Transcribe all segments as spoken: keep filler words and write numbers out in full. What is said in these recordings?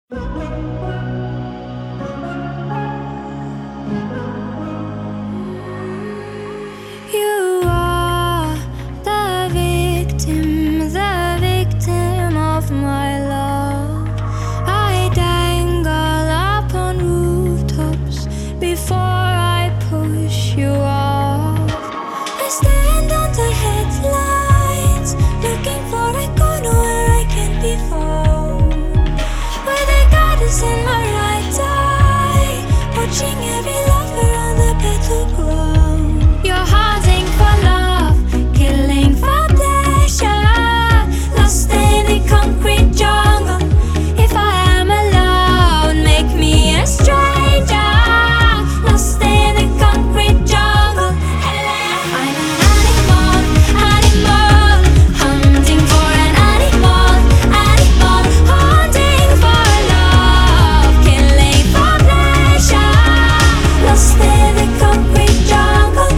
You are the victim, the victim of my love. I dangle upon rooftops before I push you off. I stand under headlights, looking for a corner where I can be found, where the goddess in my right eye, watching every lover on the battleground. You're hunting for love, killing for pleasure, lost in the concrete jungle. If I am alone, make me a stranger, lost in the concrete jungle. I'm an animal, animal, hunting for an animal, animal, hunting for love, killing for pleasure, lost in the concrete jungle.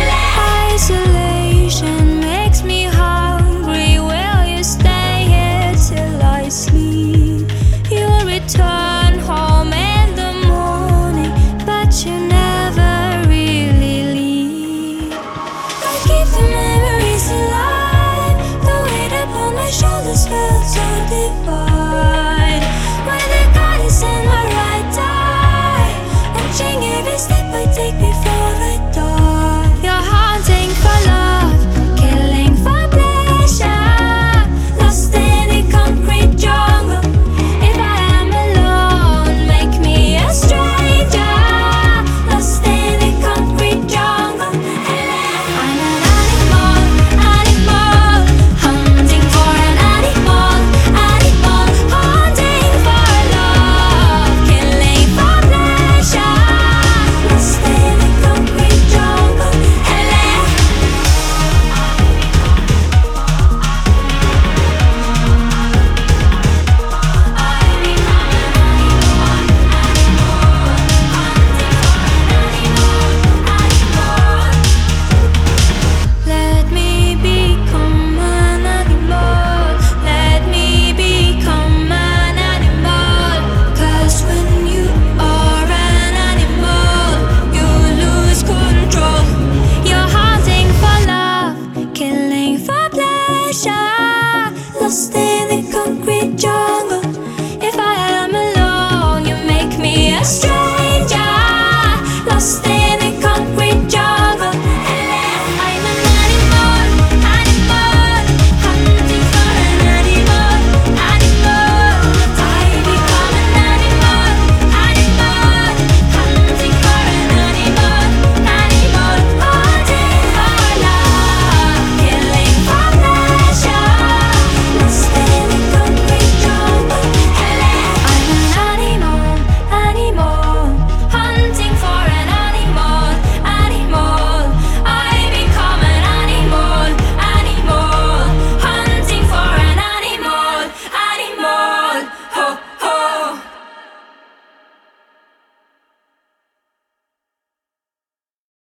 Isolation makes me hungry. Will you stay here till I sleep? You'll return home in the morning, but you never really leave. I keep the memories alive. The weight upon my shoulders felt so divine, when the goddess in my right eye, watching every step I take before I die. You're hunting for love, killing for pleasure, lost in the concrete jungle. If I am alone, make me a stranger, lost in the concrete jungle. I'm an animal, animal, hunting for an animal, animal, hunting for love, killing for pleasure, lost in the concrete jungle. Let me become an animal, let me become an animal. 'Cause when you are an animal, you lose control. You're hunting for love, killing for pleasure, lost in the concrete jungle. If I am alone, you make me a stranger.